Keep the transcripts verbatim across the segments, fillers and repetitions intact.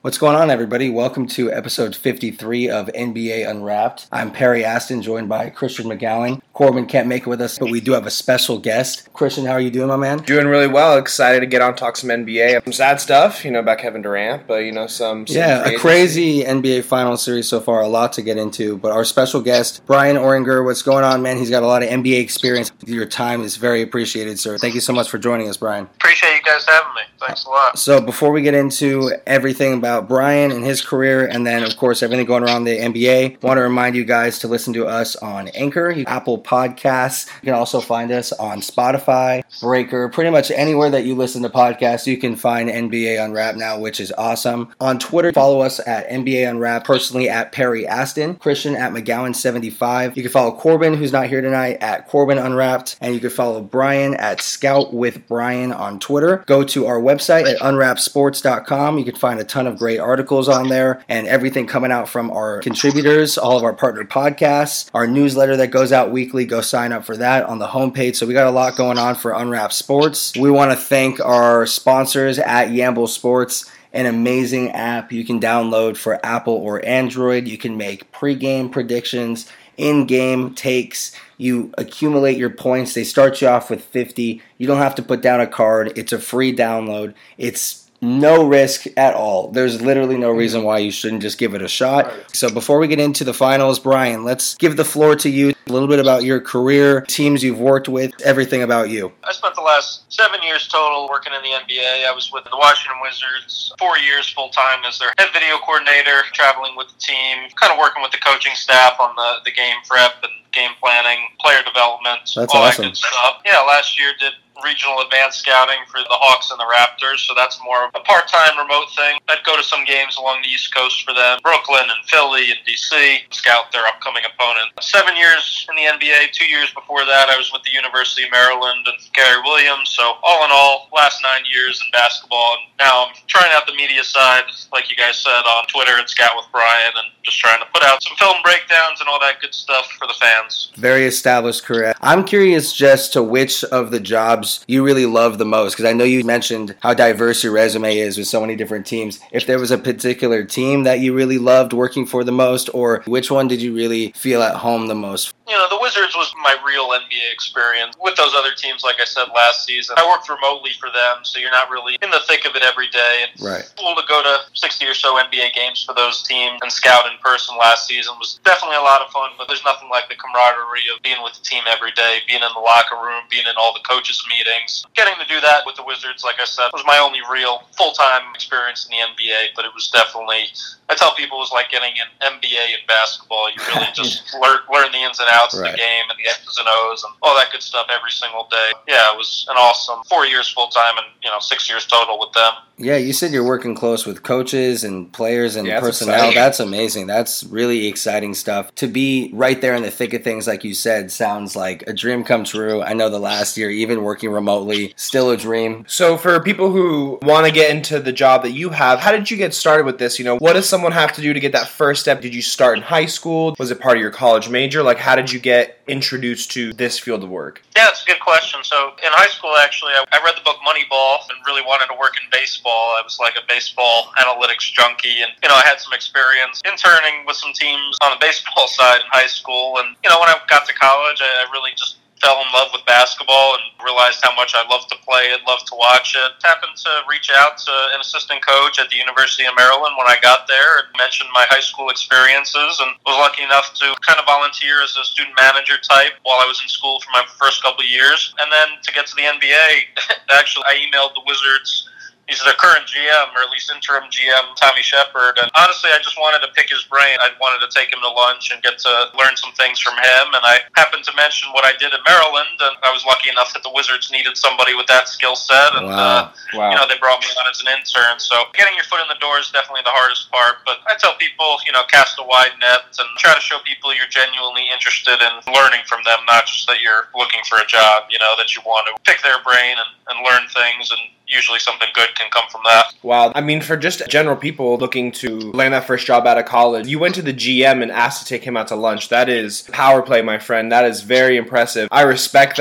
What's going on, everybody? Welcome to episode fifty-three of N B A Unwrapped. I'm Perry Aston, joined by Christian McGowan. Corbin can't make it with us, but we do have a special guest. Christian, how are you doing, my man? Doing really well. Excited to get on, talk some N B A. Some sad stuff, you know, about Kevin Durant, but, you know, some... some yeah, a crazy N B A Finals series so far. A lot to get into. But our special guest, Brian Oringer, what's going on, man? He's got a lot of N B A experience. Your time is very appreciated, sir. Thank you so much for joining us, Brian. Appreciate you guys having me. Thanks a lot. So before we get into everything about Brian and his career, and then, of course, everything going around the N B A, I want to remind you guys to listen to us on Anchor, Apple Podcasts. You can also find us on Spotify, Breaker, pretty much anywhere that you listen to podcasts, you can find N B A Unwrapped now, which is awesome. On Twitter, follow us at N B A Unwrapped, personally at Perry Aston, Christian at McGowan seventy-five. You can follow Corbin, who's not here tonight, at Corbin Unwrapped, and you can follow Brian at Scout with Brian on Twitter. Go to our website at unwrapped sports dot com. You can find a ton of great articles on there and everything coming out from our contributors, all of our partner podcasts, our newsletter that goes out weekly. Go sign up for that on the homepage. So we got a lot going on for Unwrapped Sports. We want to thank our sponsors at Yamble Sports, an amazing app you can download for Apple or Android. You can make pregame predictions, in-game takes. You accumulate your points. They start you off with fifty. You don't have to put down a card. It's a free download. It's no risk at all. There's literally no reason why you shouldn't just give it a shot. Right. So before we get into the finals, Brian, let's give the floor to you. A little bit about your career, teams you've worked with, everything about you. I spent the last seven years total working in the N B A. I was with the Washington Wizards four years full-time as their head video coordinator, traveling with the team, kind of working with the coaching staff on the, the game prep and game planning, player development, That's all awesome. that good stuff. Yeah, last year did regional advanced scouting for the Hawks and the Raptors, so that's more of a part-time remote thing. I'd go to some games along the East Coast for them, Brooklyn and Philly and D C, scout their upcoming opponent. Seven years in the N B A, two years before that I was with the University of Maryland and Gary Williams, so all in all, last nine years in basketball, and now I'm trying out the media side, like you guys said, on Twitter at Scout with Brian, and just trying to put out some film breakdowns and all that good stuff for the fans. Very established career. I'm curious just to which of the jobs you really love the most, because I know you mentioned how diverse your resume is with so many different teams. If there was a particular team that you really loved working for the most, or which one did you really feel at home the most? You know, the Wizards was my real N B A experience. With those other teams, like I said last season, I worked remotely for them, so you're not really in the thick of it every day. And right. It's cool to go to sixty or so N B A games for those teams and scout in person last season was definitely a lot of fun, but there's nothing like the camaraderie of being with the team every day, being in the locker room, being in all the coaches' meetings. Getting to do that with the Wizards, like I said, was my only real full-time experience in the N B A, but it was definitely, I tell people, it was like getting an M B A in basketball. You really just learn, learn the ins and outs right. of the game and the X's and O's and all that good stuff every single day. Yeah, it was an awesome four years full-time and, you know, six years total with them. Yeah, you said you're working close with coaches and players and yeah, personnel. Exciting. That's amazing. That's really exciting stuff. To be right there in the thick of things, like you said, sounds like a dream come true. I know the last year, even working remotely, still a dream. So for people who want to get into the job that you have, how did you get started with this? You know, what does someone have to do to get that first step? Did you start in high school? Was it part of your college major? Like, how did you get introduced to this field of work? Yeah, that's a good question. So in high school, actually, I, I read the book Moneyball and really wanted to work in baseball. I was like a baseball analytics junkie, and, you know, I had some experience interning with some teams on the baseball side in high school. And, you know, when I got to college, I, I really just fell in love with basketball and realized how much I loved to play it, loved to watch it. Happened to reach out to an assistant coach at the University of Maryland when I got there and mentioned my high school experiences, and was lucky enough to kind of volunteer as a student manager type while I was in school for my first couple of years. And then to get to the N B A, actually I emailed the Wizards. He's their current G M, or at least interim G M, Tommy Shepard. And honestly, I just wanted to pick his brain. I wanted to take him to lunch and get to learn some things from him. And I happened to mention what I did at Maryland, and I was lucky enough that the Wizards needed somebody with that skill set. And, wow. Uh, wow. you know, they brought me on as an intern. So getting your foot in the door is definitely the hardest part. But I tell people, you know, cast a wide net and try to show people you're genuinely interested in learning from them, not just that you're looking for a job, you know, that you want to pick their brain and, and learn things, and usually something good can come from that. Wow. I mean, for just general people looking to land that first job out of college, you went to the G M and asked to take him out to lunch. That is power play, my friend. That is very impressive. I respect that.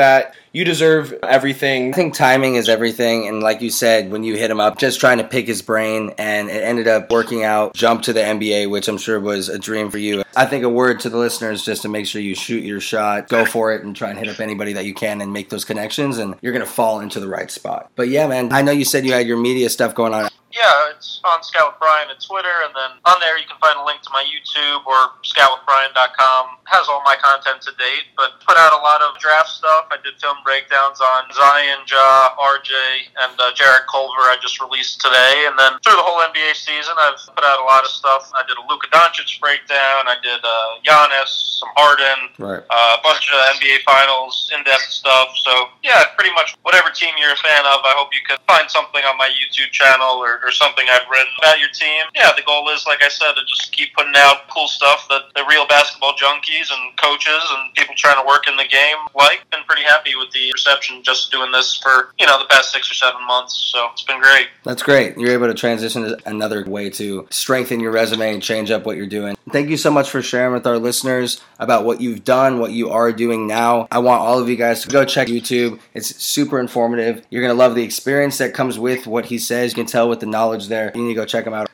you deserve everything. I think timing is everything, and like you said, when you hit him up, just trying to pick his brain, and it ended up working out. Jump to the N B A, which I'm sure was a dream for you. I think a word to the listeners, just to make sure you shoot your shot, go for it, and try and hit up anybody that you can and make those connections, and you're going to fall into the right spot. But yeah, man, I know you said you had your media stuff going on. Yeah, it's on Scout with Brian at Twitter, and then on there you can find a link to my YouTube or scout with brian dot com. It has all my content to date, but put out a lot of draft stuff. I did film breakdowns on Zion, Ja, R J, and uh, Jarrett Culver I just released today. And then through the whole N B A season, I've put out a lot of stuff. I did a Luka Doncic breakdown. I did uh, Giannis, some Harden, right. uh, a bunch of N B A Finals, in-depth stuff. So, yeah, pretty much whatever team you're a fan of, I hope you can find something on my YouTube channel or or something I've written about your team. Yeah, the goal is, like I said, to just keep putting out cool stuff that the real basketball junkies and coaches and people trying to work in the game like. Been pretty happy with the reception just doing this for, you know, the past six or seven months. So it's been great. That's great. You're able to transition to another way to strengthen your resume and change up what you're doing. Thank you so much for sharing with our listeners about what you've done, what you are doing now. I want all of you guys to go check YouTube. It's super informative. You're going to love the experience that comes with what he says. You can tell with the knowledge there. You need to go check him out.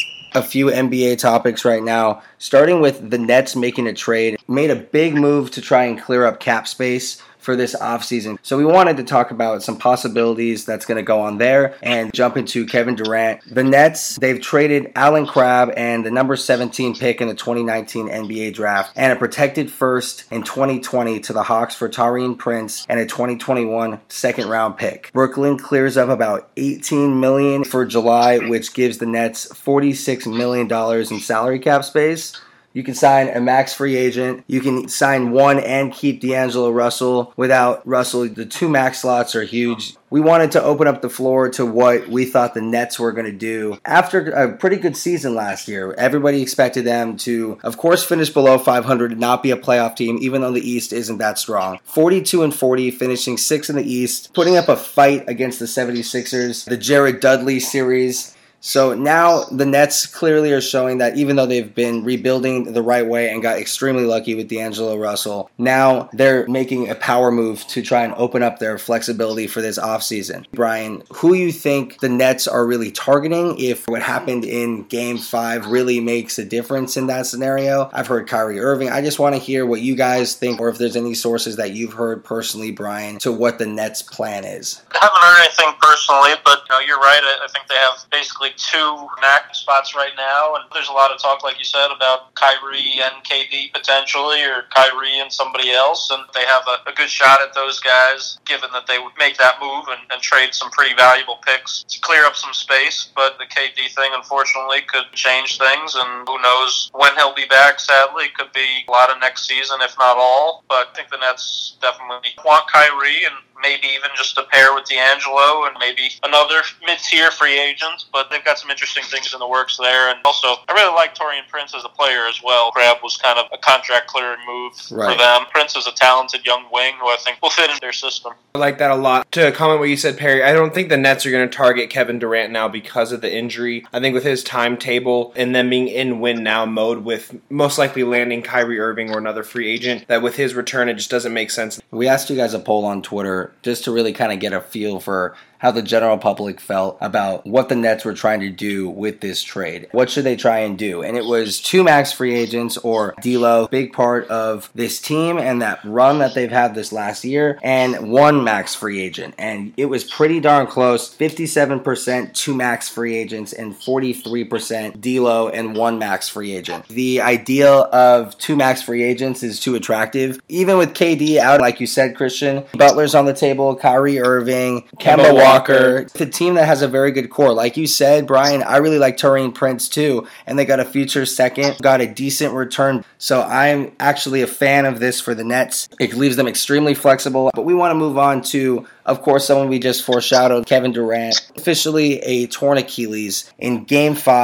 A few N B A topics right now, starting with the Nets making a trade. Made a big move to try and clear up cap space for this offseason. So we wanted to talk about some possibilities that's going to go on there and jump into Kevin Durant. The Nets, they've traded Allen Crabbe and the number seventeen pick in the twenty nineteen N B A draft and a protected first in twenty twenty to the Hawks for Taurean Prince and a twenty twenty-one second round pick. Brooklyn clears up about eighteen million dollars for July, which gives the Nets forty-six million dollars in salary cap space. You can sign a max free agent. You can sign one and keep D'Angelo Russell. Without Russell, the two max slots are huge. We wanted to open up the floor to what we thought the Nets were going to do. After a pretty good season last year, everybody expected them to, of course, finish below five hundred and not be a playoff team, even though the East isn't that strong. forty-two and forty, finishing sixth in the East, putting up a fight against the seventy-sixers, the Jared Dudley series. So now the Nets clearly are showing that even though they've been rebuilding the right way and got extremely lucky with D'Angelo Russell, now they're making a power move to try and open up their flexibility for this offseason. Brian, who you think the Nets are really targeting if what happened in Game five really makes a difference in that scenario? I've heard Kyrie Irving. I just want to hear what you guys think, or if there's any sources that you've heard personally, Brian, to what the Nets' plan is. I haven't heard anything personally, but you know, you're right. I, I think they have basically two max spots right now, and there's a lot of talk, like you said, about Kyrie and K D potentially, or Kyrie and somebody else, and they have a, a good shot at those guys, given that they would make that move and, and trade some pretty valuable picks to clear up some space. But the K D thing, unfortunately, could change things, and who knows when he'll be back. Sadly, it could be a lot of next season, if not all. But I think the Nets definitely want Kyrie, and maybe even just a pair with D'Angelo and maybe another mid-tier free agent, but they've got some interesting things in the works there. And also, I really like Taurean Prince as a player as well. Crabbe was kind of a contract-clearing move right. for them. Prince is a talented young wing who I think will fit in their system. I like that a lot. To comment what you said, Perry, I don't think the Nets are going to target Kevin Durant now because of the injury. I think with his timetable and them being in win-now mode with most likely landing Kyrie Irving or another free agent, that with his return, it just doesn't make sense. We asked you guys a poll on Twitter just to really kind of get a feel for how the general public felt about what the Nets were trying to do with this trade. What should they try and do? And it was two max free agents or D'Lo, big part of this team and that run that they've had this last year, and one max free agent. And it was pretty darn close, fifty-seven percent two max free agents and forty-three percent D'Lo and one max free agent. The ideal of two max free agents is too attractive. Even with K D out, like you said, Christian, Butler's on the table, Kyrie Irving, Kemba Walker. Walker, the team that has a very good core. Like you said, Brian, I really like Taurean Prince too, and they got a future second, got a decent return. So I'm actually a fan of this for the Nets. It leaves them extremely flexible, but we want to move on to, of course, someone we just foreshadowed, Kevin Durant, officially a torn Achilles in Game five.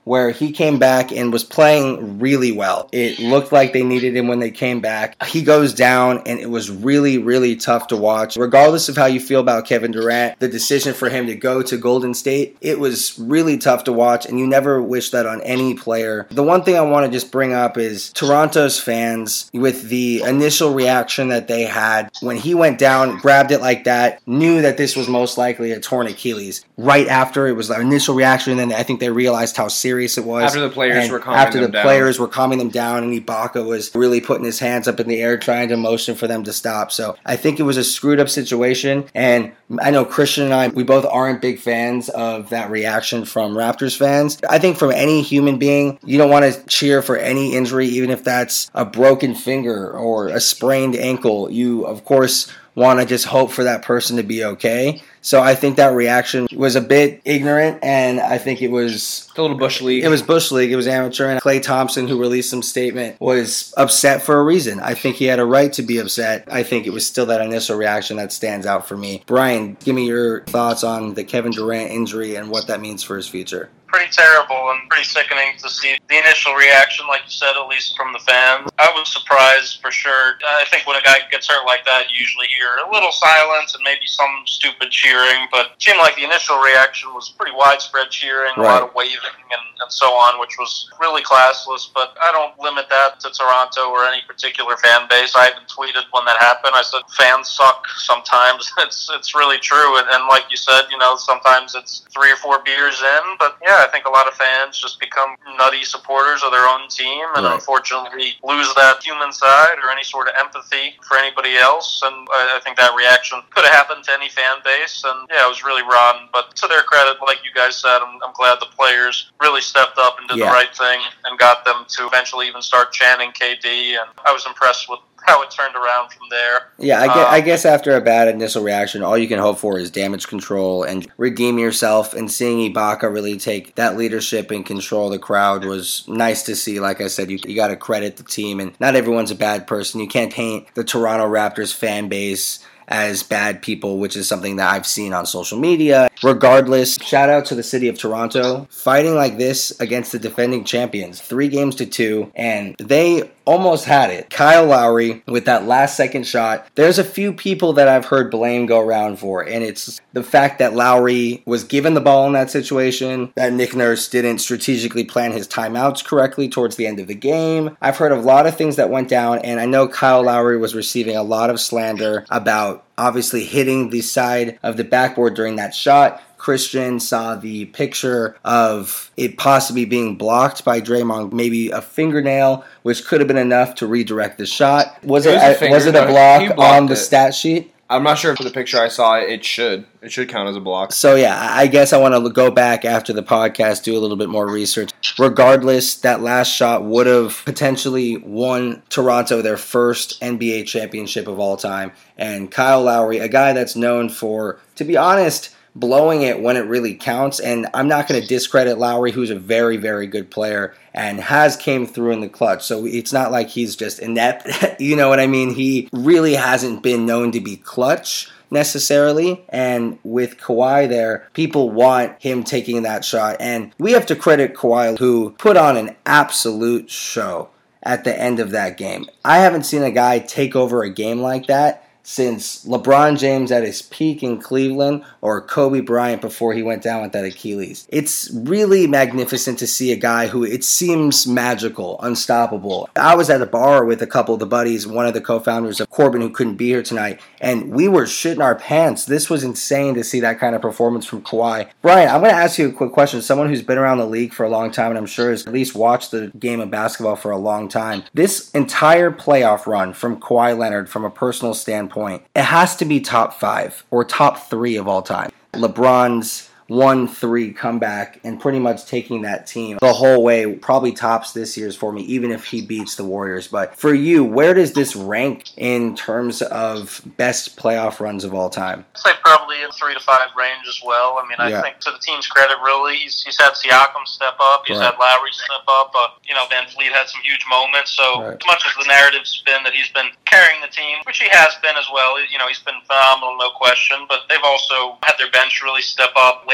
where he came back and was playing really well. It looked like they needed him when they came back. He goes down, and it was really, really tough to watch. Regardless of how you feel about Kevin Durant, the decision for him to go to Golden State, it was really tough to watch, and you never wish that on any player. The one thing I want to just bring up is Toronto's fans, with the initial reaction that they had when he went down, grabbed it like that, knew that this was most likely a torn Achilles. Right after, it was the initial reaction, and then I think they realized how serious it was. After the players and were calming after them the down. players were calming them down, and Ibaka was really putting his hands up in the air, trying to motion for them to stop. So I think it was a screwed up situation, and I know Christian and I, we both aren't big fans of that reaction from Raptors fans. I think from any human being, you don't want to cheer for any injury, even if that's a broken finger or a sprained ankle. You, of course, want to just hope for that person to be okay. So I think that reaction was a bit ignorant, and I think it was It's a little Bush League. It was Bush League. It was amateur. And Klay Thompson, who released some statement, was upset for a reason. I think he had a right to be upset. I think it was still that initial reaction that stands out for me. Brian, give me your thoughts on the Kevin Durant injury and what that means for his future. Pretty terrible and pretty sickening to see the initial reaction, like you said, at least from the fans. I was surprised for sure. I think when a guy gets hurt like that, you usually hear a little silence and maybe some stupid cheering, but it seemed like the initial reaction was pretty widespread cheering, Right. a lot of waving and, and so on, which was really classless, but I don't limit that to Toronto or any particular fan base. I even tweeted when that happened. I said, fans suck sometimes. It's it's really true, and, and like you said, you know, sometimes it's three or four beers in, but yeah, I think a lot of fans just become nutty supporters of their own team and Right. unfortunately lose that human side or any sort of empathy for anybody else. And I, I think that reaction could have happened to any fan base. And yeah, it was really rotten. But to their credit, like you guys said, I'm, I'm glad the players really stepped up and did Yeah. the right thing and got them to eventually even start chanting K D. And I was impressed with how it turned around from there. Yeah, I guess, Um, I guess after a bad initial reaction, all you can hope for is damage control and redeem yourself. And seeing Ibaka really take that leadership and control the crowd was nice to see. Like I said, you, you got to credit the team, and not everyone's a bad person. You can't paint the Toronto Raptors fan base as bad people, which is something that I've seen on social media. Regardless, shout out to the city of Toronto fighting like this against the defending champions. Three games to two, and they almost had it. Kyle Lowry with that last second shot. There's a few people that I've heard blame go around for, and it's the fact that Lowry was given the ball in that situation, that Nick Nurse didn't strategically plan his timeouts correctly towards the end of the game. I've heard of a lot of things that went down, and I know Kyle Lowry was receiving a lot of slander about obviously hitting the side of the backboard during that shot. Christian saw the picture of it possibly being blocked by Draymond, maybe a fingernail, which could have been enough to redirect the shot. Was It it, was a a, finger, was it a no, he block blocked on the it. stat sheet? I'm not sure if for the picture I saw, it should. It should count as a block. So yeah, I guess I want to go back after the podcast, do a little bit more research. Regardless, that last shot would have potentially won Toronto their first N B A championship of all time. And Kyle Lowry, a guy that's known for, to be honest, blowing it when it really counts. And I'm not going to discredit Lowry, who's a very, very good player and has came through in the clutch. So it's not like he's just inept. You know what I mean? He really hasn't been known to be clutch necessarily. And with Kawhi there, people want him taking that shot. And we have to credit Kawhi, who put on an absolute show at the end of that game. I haven't seen a guy take over a game like that since LeBron James at his peak in Cleveland or Kobe Bryant before he went down with that Achilles. It's really magnificent to see a guy who it seems magical, unstoppable. I was at a bar with a couple of the buddies, one of the co-founders of Corbin who couldn't be here tonight, and we were shitting our pants. This was insane to see that kind of performance from Kawhi. Brian, I'm going to ask you a quick question. Someone who's been around the league for a long time and I'm sure has at least watched the game of basketball for a long time. This entire playoff run from Kawhi Leonard, from a personal standpoint, it has to be top five or top three of all time. LeBron's one three comeback and pretty much taking that team the whole way probably tops this year's for me, even if he beats the Warriors. But for you, where does this rank in terms of best playoff runs of all time? I'd say probably in three to five range as well. I mean, I Yeah. think to the team's credit, really, he's, he's had Siakam step up, he's Right. had Lowry step up. Uh, you know, Van Fleet had some huge moments. So Right. as much as the narrative's been that he's been carrying the team, which he has been as well, you know, he's been phenomenal, no question. But they've also had their bench really step up late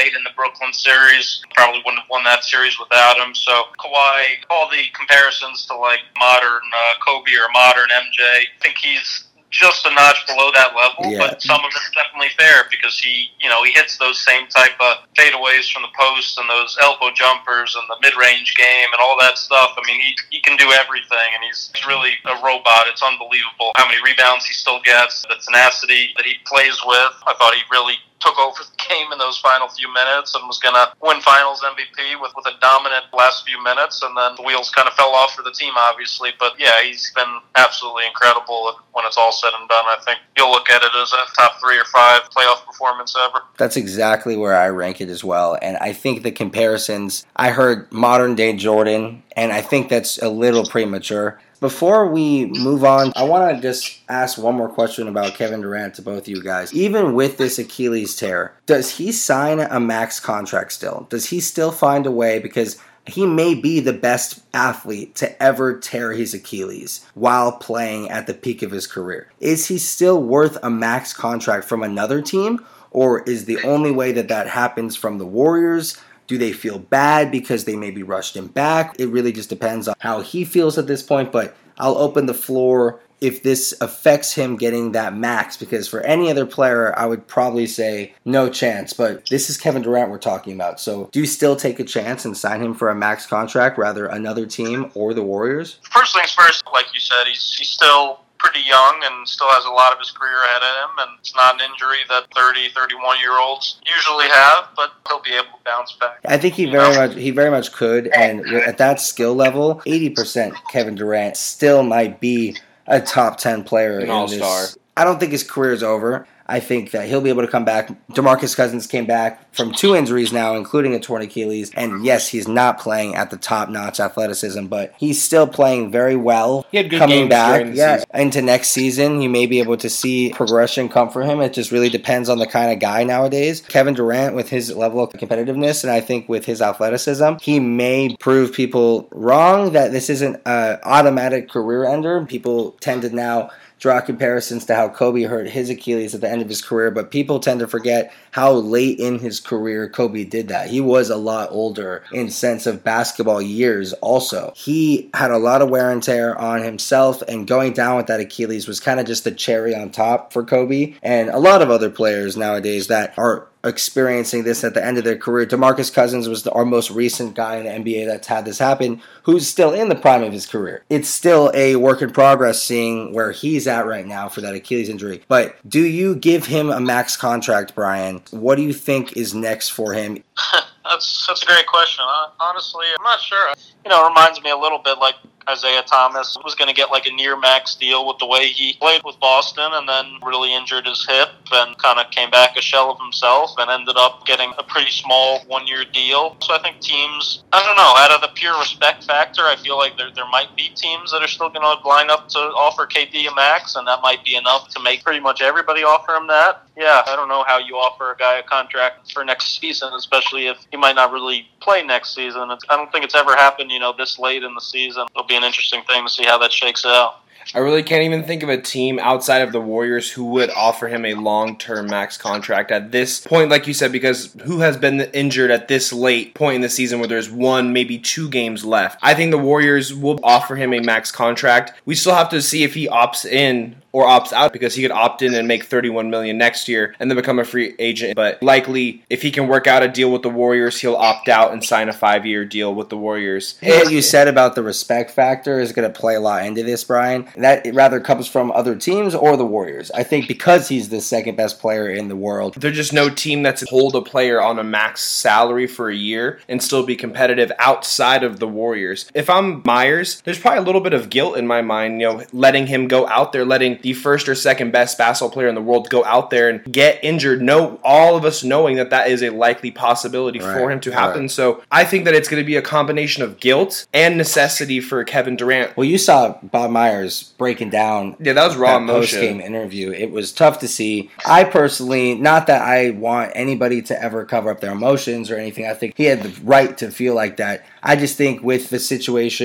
late in the Brooklyn series. Probably wouldn't have won that series without him. So Kawhi, all the comparisons to like modern uh, Kobe or modern M J, I think he's just a notch below that level, yeah. but some of it's definitely fair because he, you know, he hits those same type of fadeaways from the post and those elbow jumpers and the mid-range game and all that stuff. I mean, he, he can do everything, and he's really a robot. It's unbelievable how many rebounds he still gets, the tenacity that he plays with. I thought he really took over the game in those final few minutes and was going to win finals M V P with, with a dominant last few minutes, and then the wheels kind of fell off for the team, obviously. But yeah, he's been absolutely incredible when it's all said and done. I think you'll look at it as a top three or five playoff performance ever. That's exactly where I rank it as well. And I think the comparisons, I heard modern day Jordan, and I think that's a little premature. Before we move on, I want to just ask one more question about Kevin Durant to both of you guys. Even with this Achilles tear, does he sign a max contract still? Does he still find a way? Because he may be the best athlete to ever tear his Achilles while playing at the peak of his career. Is he still worth a max contract from another team? Or is the only way that that happens from the Warriors? Do they feel bad because they maybe rushed him back? It really just depends on how he feels at this point, but I'll open the floor if this affects him getting that max, because for any other player, I would probably say no chance, but this is Kevin Durant we're talking about. So do you still take a chance and sign him for a max contract, rather another team or the Warriors? First things first, like you said, he's, he's still pretty young and still has a lot of his career ahead of him, and it's not an injury that thirty, thirty-one-year-olds usually have, but he'll be able to bounce back. I think he very much he very much could, and at that skill level, eighty percent Kevin Durant still might be a top ten player An in all-star. this. I don't think his career is over. I think that he'll be able to come back. DeMarcus Cousins came back from two injuries now, including a torn Achilles. And yes, he's not playing at the top-notch athleticism, but he's still playing very well. He had good coming games back. during the Yeah, season. into next season, you may be able to see progression come for him. It just really depends on the kind of guy nowadays. Kevin Durant, with his level of competitiveness, and I think with his athleticism, he may prove people wrong that this isn't an automatic career ender. People tend to now draw comparisons to how Kobe hurt his Achilles at the end of his career, but people tend to forget how late in his career Kobe did that. He was a lot older in sense of basketball years also. He had a lot of wear and tear on himself, and going down with that Achilles was kind of just the cherry on top for Kobe and a lot of other players nowadays that are experiencing this at the end of their career. DeMarcus Cousins was the, our most recent guy in the N B A that's had this happen, who's still in the prime of his career. It's still a work in progress seeing where he's at right now for that Achilles injury. But do you give him a max contract, Brian? What do you think is next for him? That's that's a great question. Uh, honestly, I'm not sure. You know, it reminds me a little bit like Isaiah Thomas was going to get like a near max deal with the way he played with Boston, and then really injured his hip and kind of came back a shell of himself and ended up getting a pretty small one-year deal. So I think teams, I don't know, out of the pure respect factor, I feel like there there might be teams that are still going to line up to offer K D a max, and that might be enough to make pretty much everybody offer him that. Yeah, I don't know how you offer a guy a contract for next season, especially if he might not really play next season. It's, I don't think it's ever happened, you know, this late in the season. It'll be an interesting thing to see how that shakes out. I really can't even think of a team outside of the Warriors who would offer him a long-term max contract at this point, like you said, because who has been injured at this late point in the season where there's one, maybe two games left? I think the Warriors will offer him a max contract. We still have to see if he opts in or opts out, because he could opt in and make thirty-one million dollars next year and then become a free agent. But likely, if he can work out a deal with the Warriors, he'll opt out and sign a five-year deal with the Warriors. What you said about the respect factor is going to play a lot into this, Brian. That it rather comes from other teams or the Warriors. I think because he's the second best player in the world. There's just no team that's hold a player on a max salary for a year and still be competitive outside of the Warriors. If I'm Myers, there's probably a little bit of guilt in my mind, you know, letting him go out there, letting the first or second best basketball player in the world go out there and get injured. No, all of us knowing that that is a likely possibility right, for him to happen. Right. So I think that it's going to be a combination of guilt and necessity for Kevin Durant. Well, you saw Bob Myers breaking down Yeah, that was raw that emotion. post-game interview. It was tough to see. I personally, not that I want anybody to ever cover up their emotions or anything. I think he had the right to feel like that. I just think with the situation,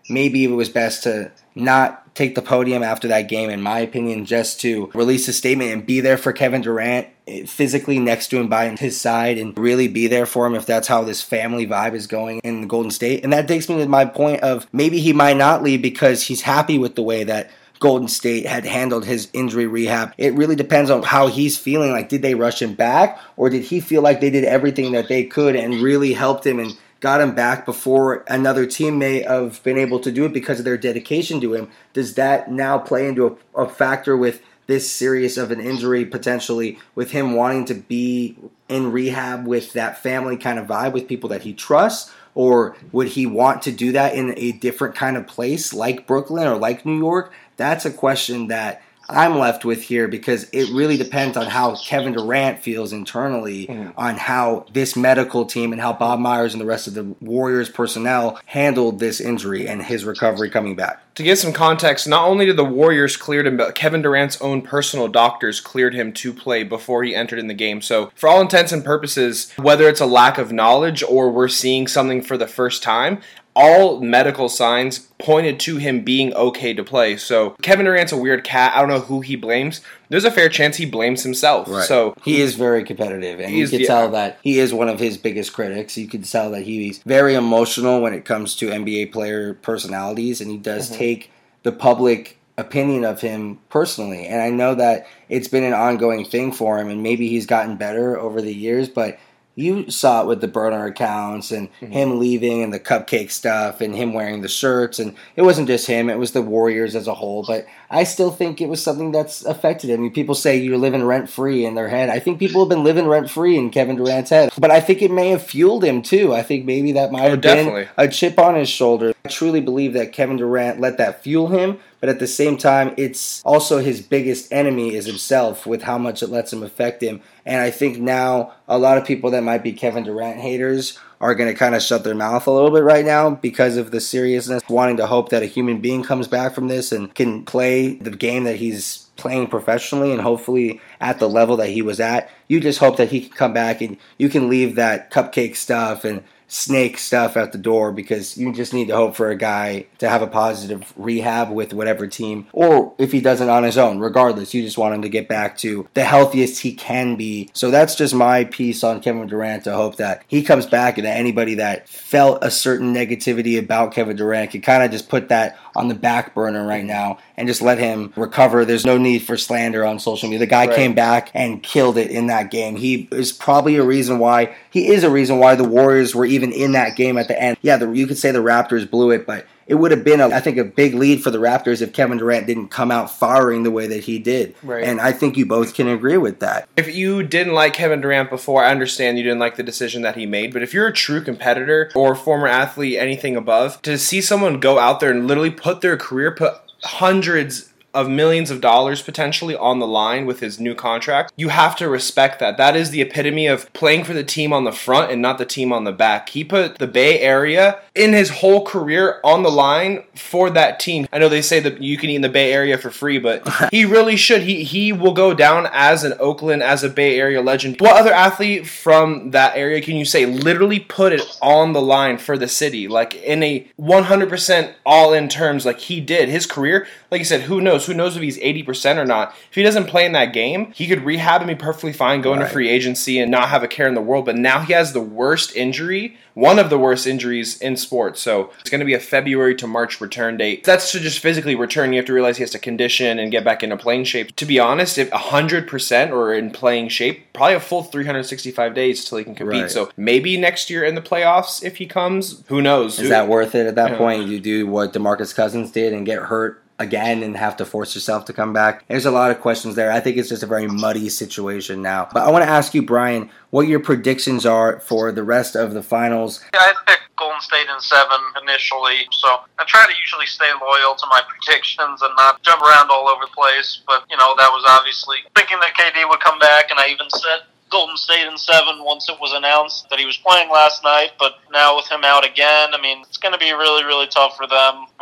maybe it was best to not take the podium after that game, in my opinion, just to release a statement and be there for Kevin Durant, physically next to him by his side, and really be there for him if that's how this family vibe is going in Golden State. And that takes me to my point of maybe he might not leave because he's happy with the way that Golden State had handled his injury rehab. It really depends on how he's feeling. Like, did they rush him back, or did he feel like they did everything that they could and really helped him and got him back before another team may have been able to do it because of their dedication to him? Does that now play into a, a factor with this serious of an injury potentially, with him wanting to be in rehab with that family kind of vibe with people that he trusts? Or would he want to do that in a different kind of place like Brooklyn or like New York? That's a question that I'm left with here, because it really depends on how Kevin Durant feels internally, mm. on how this medical team and how Bob Myers and the rest of the Warriors personnel handled this injury and his recovery coming back. To give some context, not only did the Warriors clear him, but Kevin Durant's own personal doctors cleared him to play before he entered in the game. So for all intents and purposes, whether it's a lack of knowledge or we're seeing something for the first time, all medical signs pointed to him being okay to play. So Kevin Durant's a weird cat. I don't know who he blames. There's a fair chance he blames himself. Right. So he is very competitive, and you can yeah. tell that he is one of his biggest critics. You can tell that he's very emotional when it comes to N B A player personalities, and he does mm-hmm. take the public opinion of him personally. And I know that it's been an ongoing thing for him, and maybe he's gotten better over the years, but you saw it with the burner accounts and mm-hmm. him leaving and the cupcake stuff and him wearing the shirts. And it wasn't just him, it was the Warriors as a whole. But I still think it was something that's affected him. I mean, people say you're living rent-free in their head. I think people have been living rent-free in Kevin Durant's head. But I think it may have fueled him, too. I think maybe that might have oh, been a chip on his shoulder. I truly believe that Kevin Durant let that fuel him. But at the same time, it's also his biggest enemy is himself, with how much it lets him affect him. And I think now a lot of people that might be Kevin Durant haters are going to kind of shut their mouth a little bit right now because of the seriousness, wanting to hope that a human being comes back from this and can play the game that he's playing professionally and hopefully at the level that he was at. You just hope that he can come back and you can leave that cupcake stuff and snake stuff at the door, because you just need to hope for a guy to have a positive rehab with whatever team, or if he doesn't on his own, regardless, you just want him to get back to the healthiest he can be. So that's just my piece on Kevin Durant, to hope that he comes back and that anybody that felt a certain negativity about Kevin Durant can kind of just put that on the back burner right now and just let him recover. There's no need for slander on social media. The guy right. came back and killed it in that game. He is probably a reason why, he is a reason why the Warriors were even in that game at the end. Yeah, the, you could say the Raptors blew it, but it would have been, a, I think, a big lead for the Raptors if Kevin Durant didn't come out firing the way that he did. Right. And I think you both can agree with that. If you didn't like Kevin Durant before, I understand you didn't like the decision that he made. But if you're a true competitor or former athlete, anything above, to see someone go out there and literally put their career, put hundreds of millions of dollars potentially on the line with his new contract, you have to respect that. That is the epitome of playing for the team on the front and not the team on the back. He put the Bay Area in his whole career on the line for that team. I know they say that you can eat in the Bay Area for free, but he really should. He he will go down as an Oakland, as a Bay Area legend. What other athlete from that area can you say literally put it on the line for the city, like in a one hundred percent all-in terms like he did? His career, like you said, who knows? Who knows if he's eighty percent or not? If he doesn't play in that game, he could rehab and be perfectly fine, go into free agency and not have a care in the world. But now he has the worst injury, one of the worst injuries in sports. So it's going to be a February to March return date. That's to just physically return. You have to realize he has to condition and get back into playing shape. To be honest, if one hundred percent or in playing shape, probably a full three hundred sixty-five days till he can compete. Right. So maybe next year in the playoffs, if he comes, who knows? Is that worth it at that point? You do what DeMarcus Cousins did and get hurt again and have to force yourself to come back? There's a lot of questions there. I think it's just a very muddy situation now. But I want to ask you, Brian, what your predictions are for the rest of the finals. Yeah, I picked Golden State in seven initially, so I try to usually stay loyal to my predictions and not jump around all over the place. But, you know, that was obviously thinking that K D would come back, and I even said Golden State in seven once it was announced that he was playing last night. But now with him out again, I mean, it's going to be really, really tough for them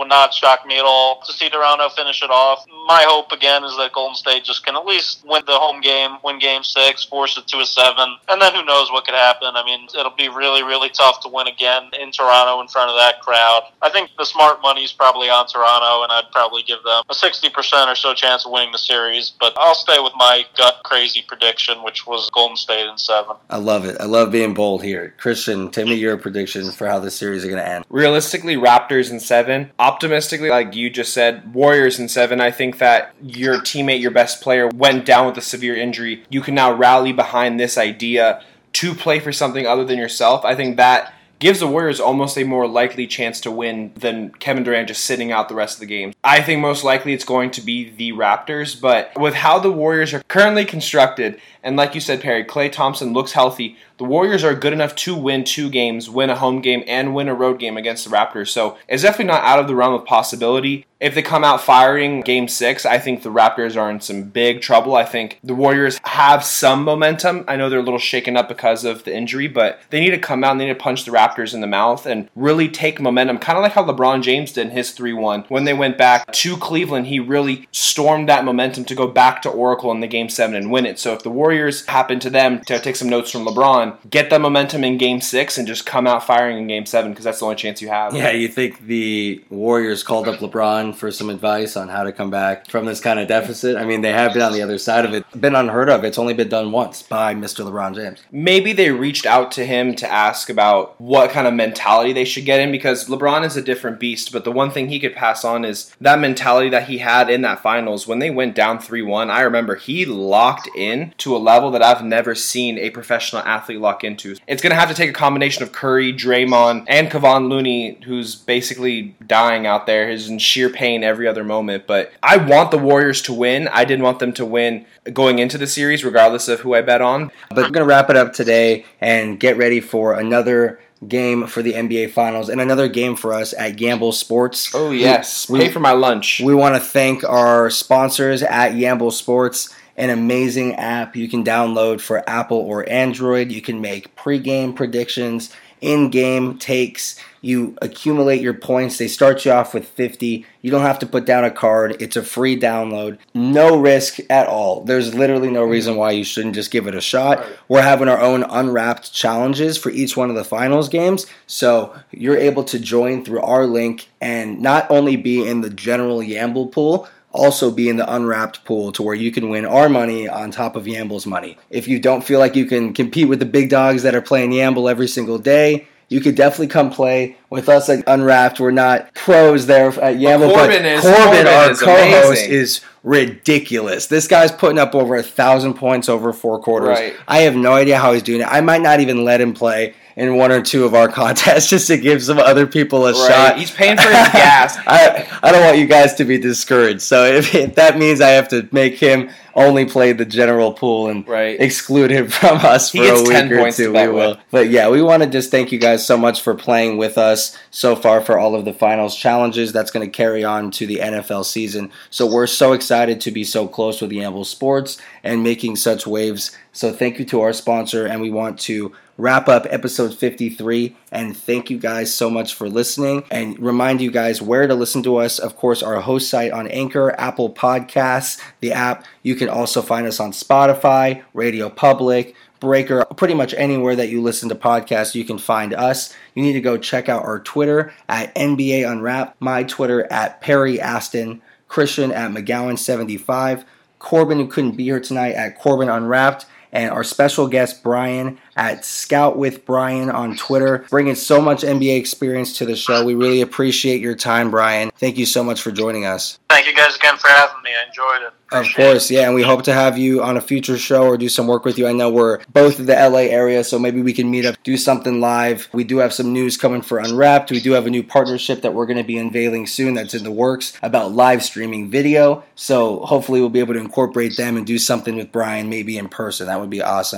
would not shock me at all to see Toronto finish it off. My hope, again, is that Golden State just can at least win the home game, win game six, force it to a seven, and then who knows what could happen. I mean, it'll be really, really tough to win again in Toronto in front of that crowd. I think the smart money is probably on Toronto, and I'd probably give them a sixty percent or so chance of winning the series, but I'll stay with my gut crazy prediction, which was Golden State in seven. I love it. I love being bold here. Christian, tell me your prediction for how this series is going to end. Realistically, Raptors in seven. Optimistically, like you just said, Warriors in seven. I think that your teammate, your best player, went down with a severe injury. You can now rally behind this idea to play for something other than yourself. I think that gives the Warriors almost a more likely chance to win than Kevin Durant just sitting out the rest of the game. I think most likely it's going to be the Raptors, but with how the Warriors are currently constructed, and like you said, Perry, Klay Thompson looks healthy, the Warriors are good enough to win two games, win a home game, and win a road game against the Raptors. So it's definitely not out of the realm of possibility. If they come out firing game six, I think the Raptors are in some big trouble. I think the Warriors have some momentum. I know they're a little shaken up because of the injury, but they need to come out and they need to punch the Raptors in the mouth and really take momentum, kind of like how LeBron James did in his three one. When they went back to Cleveland, he really stormed that momentum to go back to Oracle in the game seven and win it. So if the Warriors happen to them to take some notes from LeBron, get that momentum in game six and just come out firing in game seven, because that's the only chance you have. Yeah, you think the Warriors called up LeBron for some advice on how to come back from this kind of deficit? I mean, they have been on the other side of it. Been unheard of. It's only been done once by Mister LeBron James. Maybe they reached out to him to ask about what kind of mentality they should get in, because LeBron is a different beast, but the one thing he could pass on is that mentality that he had in that finals. When they went down three one, I remember he locked in to a level that I've never seen a professional athlete lock into. It's going to have to take a combination of Curry, Draymond, and Kevon Looney, who's basically dying out there. He's in sheer pain every other moment. But I want the Warriors to win. I didn't want them to win going into the series, regardless of who I bet on. But we're going to wrap it up today and get ready for another game for the N B A Finals and another game for us at Yamble Sports. Oh, yes. We, Pay for my lunch. We want to thank our sponsors at Yamble Sports. An amazing app you can download for Apple or Android. You can make pre-game predictions, in-game takes. You accumulate your points. They start you off with fifty. You don't have to put down a card. It's a free download. No risk at all. There's literally no reason why you shouldn't just give it a shot. Right. We're having our own unwrapped challenges for each one of the finals games. So you're able to join through our link and not only be in the general Yamble pool, also be in the unwrapped pool to where you can win our money on top of Yamble's money. If you don't feel like you can compete with the big dogs that are playing Yamble every single day, you could definitely come play with us at Unwrapped. We're not pros there at Yamble, but Corbin, is, Corbin, Corbin our is co-host, amazing. is ridiculous. This guy's putting up over a thousand points over four quarters. Right. I have no idea how he's doing it. I might not even let him play in one or two of our contests just to give some other people a right. shot. He's paying for his gas. I I don't want you guys to be discouraged. So if, if that means I have to make him only play the general pool and right. exclude him from us he for a week or two, we will. With. But yeah, we want to just thank you guys so much for playing with us so far for all of the finals challenges. That's going to carry on to the N F L season. So we're so excited to be so close with Yamble Sports and making such waves. So thank you to our sponsor, and we want to wrap up episode fifty-three, and thank you guys so much for listening, and remind you guys where to listen to us. Of course, our host site on Anchor, Apple Podcasts, the app. You can also find us on Spotify, Radio Public, Breaker, pretty much anywhere that you listen to podcasts, you can find us. You need to go check out our Twitter at N B A Unwrapped, my Twitter at Perry Aston, Christian at McGowan seventy-five, Corbin, who couldn't be here tonight, at Corbin Unwrapped, and our special guest, Brian, at Scout with Brian on Twitter, bringing so much N B A experience to the show. We really appreciate your time, Brian. Thank you so much for joining us. Thank you guys again for having me. I enjoyed it. Of course, yeah, and we hope to have you on a future show or do some work with you. I know we're both in the L A area, so maybe we can meet up, do something live. We do have some news coming for Unwrapped. We do have a new partnership that we're going to be unveiling soon that's in the works about live streaming video. So hopefully we'll be able to incorporate them and do something with Brian, maybe in person. That would be awesome.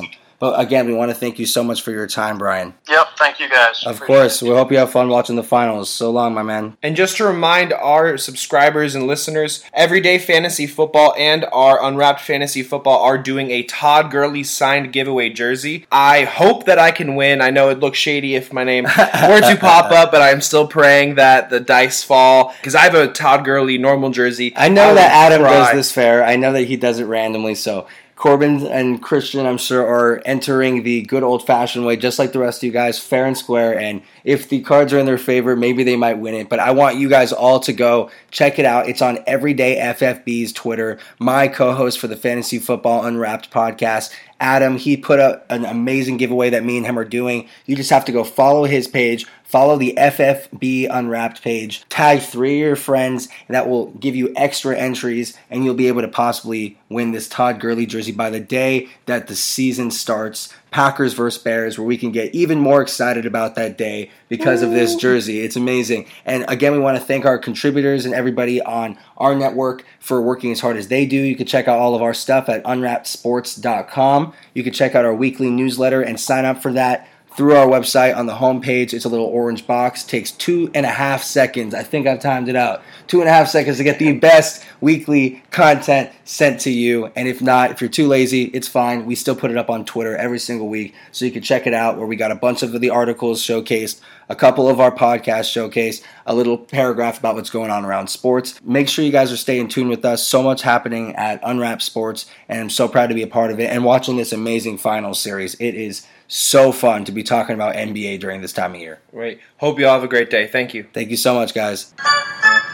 But again, we want to thank you so much for your time, Brian. Yep, thank you guys. Of course. We hope you have fun watching the finals. So long, my man. And just to remind our subscribers and listeners, Everyday Fantasy Football and our Unwrapped Fantasy Football are doing a Todd Gurley signed giveaway jersey. I hope that I can win. I know it looks shady if my name were to pop up, but I'm still praying that the dice fall, because I have a Todd Gurley normal jersey. I know I that Adam cry. does this fair. I know that he does it randomly, so Corbin and Christian, I'm sure, are entering the good old-fashioned way, just like the rest of you guys, fair and square, and if the cards are in their favor, maybe they might win it, but I want you guys all to go check it out. It's on Everyday F F B's Twitter. My co-host for the Fantasy Football Unwrapped podcast, Adam, he put up an amazing giveaway that me and him are doing. You just have to go follow his page, follow the F F B Unwrapped page, tag three of your friends, and that will give you extra entries, and you'll be able to possibly win this Todd Gurley jersey by the day that the season starts. Packers versus Bears, where we can get even more excited about that day because of this jersey. It's amazing. And again, we want to thank our contributors and everybody on our network for working as hard as they do. You can check out all of our stuff at unwrapped sports dot com. You can check out our weekly newsletter and sign up for that through our website on the homepage. It's a little orange box. It takes two and a half seconds. I think I've timed it out. Two and a half seconds to get the best weekly content sent to you. And if not, if you're too lazy, it's fine. We still put it up on Twitter every single week, so you can check it out, where we got a bunch of the articles showcased, a couple of our podcasts showcased, a little paragraph about what's going on around sports. Make sure you guys are staying tuned with us. So much happening at Unwrapped Sports, and I'm so proud to be a part of it and watching this amazing finals series. It is so fun to be talking about N B A during this time of year. Right. Hope you all have a great day. Thank you. Thank you so much, guys.